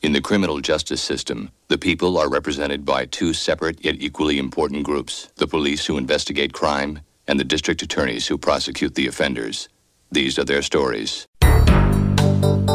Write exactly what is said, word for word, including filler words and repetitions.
In the criminal justice system, the people are represented by two separate yet equally important groups: the police who investigate crime and the district attorneys who prosecute the offenders. These are their stories.